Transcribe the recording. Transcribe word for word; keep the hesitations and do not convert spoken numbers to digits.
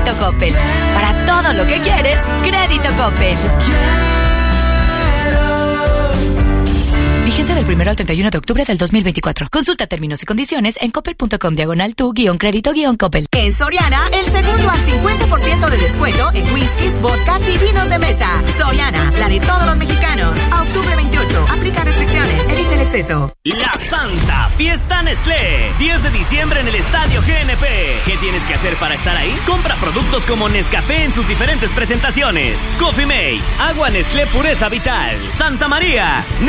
Crédito Coppel. Para todo lo que quieres, Crédito Coppel. Vigencia del primero al treinta y uno de octubre del dos mil veinticuatro. Consulta términos y condiciones en coppel.com diagonal tu guión crédito guión Coppel. En Soriana, el segundo al cincuenta por ciento de descuento en whiskies, vodkas y vinos de mesa. Soriana, la de todos los mexicanos. A octubre veintiocho. Aplica restricciones. Evita el exceso. La Santa Fiesta Nestlé. diez de diciembre en el Estadio G N P. ¿Qué tienes que hacer para estar ahí? Compra productos como Nescafé en sus diferentes presentaciones. Coffee Mate, Agua Nestlé Pureza Vital, Santa María,